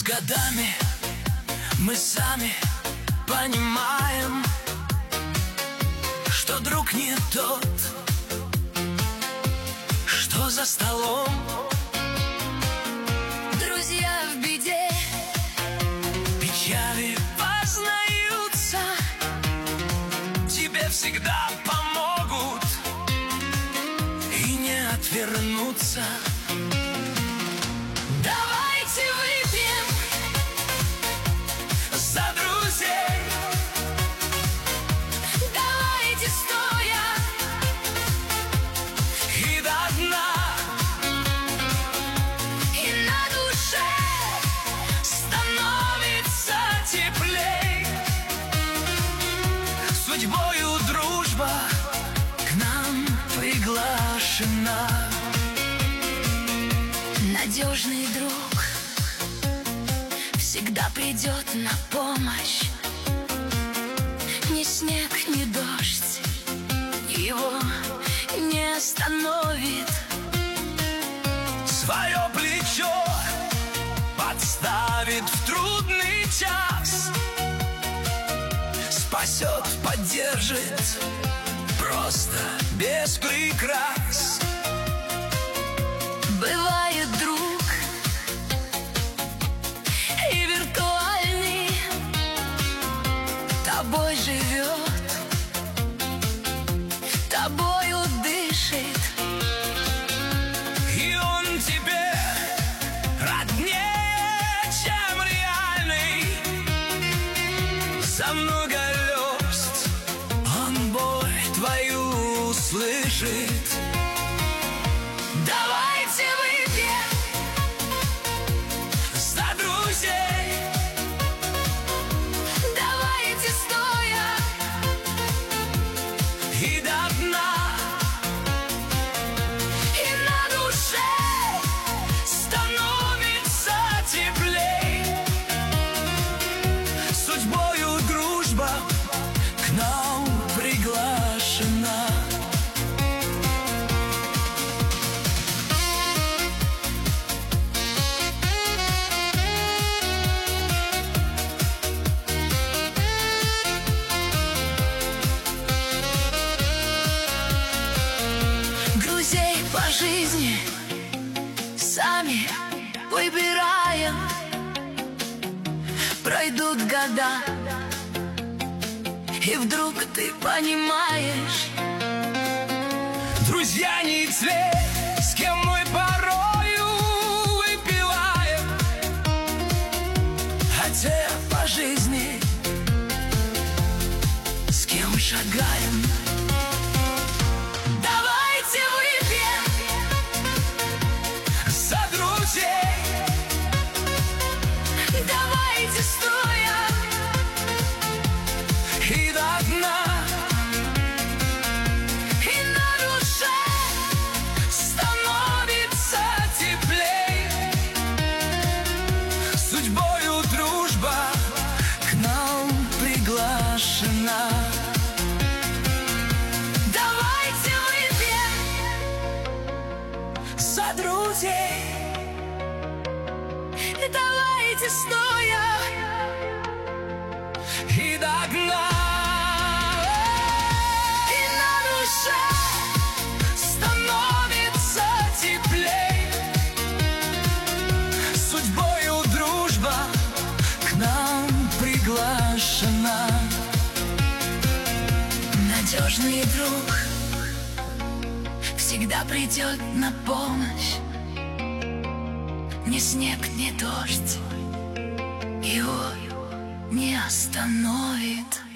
С годами мы сами понимаем, что друг не тот, что за столом. Друзья в беде, Печали познаются, тебе всегда помогут и не отвернуться. давайте выпьем За друзей, давайте стоя и до дна, и на душе становится теплей. Судьбою дружба к нам приглашена. надежный друг всегда придет на помощь. Ни снег, ни дождь его не остановит. Свое плечо подставит в трудный час, спасет, поддержит, просто без прикрас. Бывает друг и виртуальный, тобой живет, тобою дышит. И он тебе роднее, чем реальный. За много верст он боль твою услышит. Давайте выпьем За друзей, давайте стоя и до дна, и на душе становится теплей. Судьбою дружба к нам приглашена. друзей по жизни сами выбираем. Пройдут года, и вдруг ты понимаешь, Друзья не те, с кем мы порою выпиваем, а те по жизни, с кем шагаем. давайте выпьем За друзей, давайте стоя и до дна, и на душе становится теплей. Судьбою дружба к нам приглашена. давайте выпьем За друзей, давайте стоя и до дна, и на душе становится теплей. Судьбою дружба к нам приглашена. надежный друг всегда придет на помощь. Ни снег, ни дождь его не остановит.